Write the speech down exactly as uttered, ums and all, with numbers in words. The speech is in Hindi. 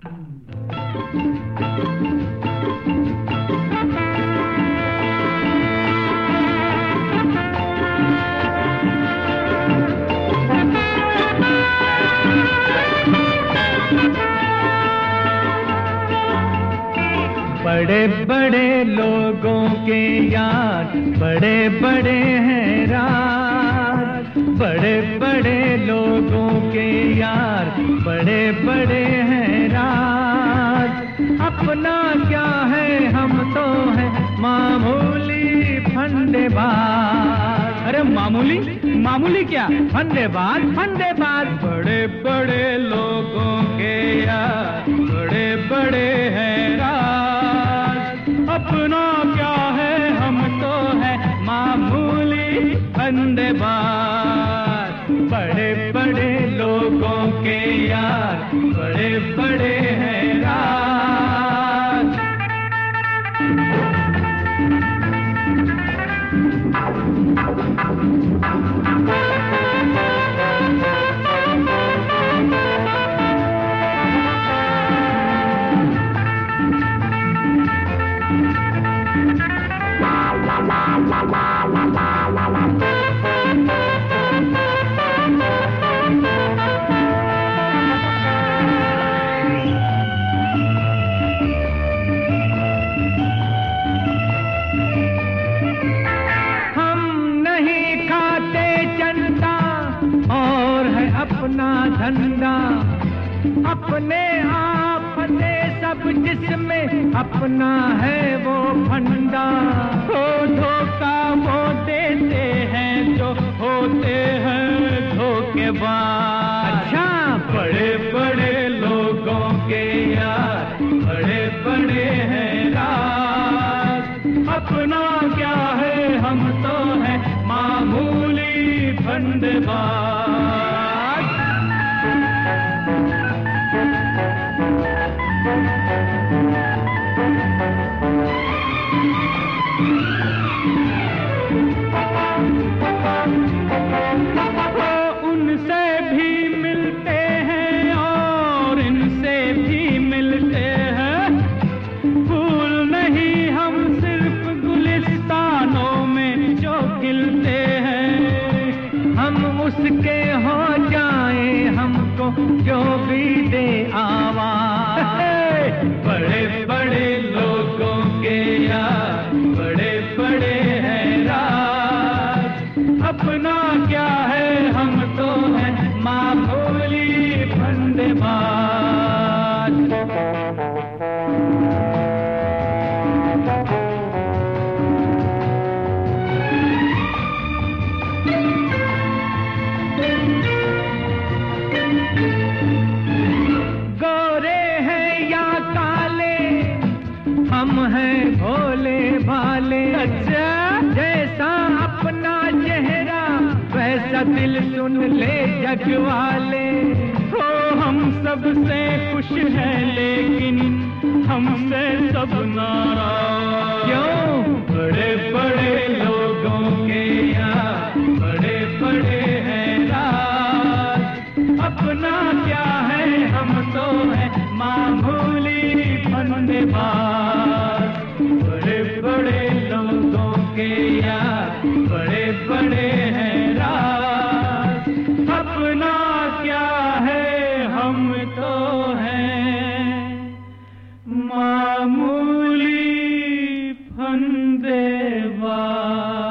बड़े बड़े लोगों के यार बड़े बड़े हैं राज, बड़े बड़े लोगों के यार बड़े बड़े हैं राज। अपना क्या है हम तो है मामूली फंडेबाज। अरे मामूली मामूली क्या फंडेबाज फंडेबाज। बड़े बड़े लोगों के यार बड़े बड़े हैं राज। अपना क्या है हम तो है मामूली फंडेबाज। बड़े बड़े लोगों के यार बड़े बड़े हैं राज। अपना धंधा अपने आप ने सब जिसमें अपना है वो फंडा। तो धोखा वो देते हैं जो होते हैं धोखेबाज। अच्छा बड़े बड़े लोगों के यार बड़े बड़े हैं राज। अपना क्या है हम तो है मामूली फंडेबाज। उनसे भी मिलते हैं और इनसे भी मिलते हैं। फूल नहीं हम सिर्फ गुलिस्तानों में जो खिलते हैं। हम उसके हो जाए हमको जो भी दे आवाज। बड़े बड़े लोगों के यार बड़े बड़े हैं राज। अपना क्या है हम तो है मामूली फंडेबाज। हम हैं भोले भाले। अच्छा जैसा अपना चेहरा वैसा दिल सुन ले जग वाले। तो हम सबसे खुश हैं लेकिन हमसे सब नाराज। क्यों? बड़े बड़े लोगों के यार बड़े बड़े हैं राज। अपना क्या है हम तो है मामूली फंडेबाज। बड़े बड़े लोगों के यार बड़े बड़े हैं राज। अपना क्या है हम तो हैं मामूली फंडेबाज।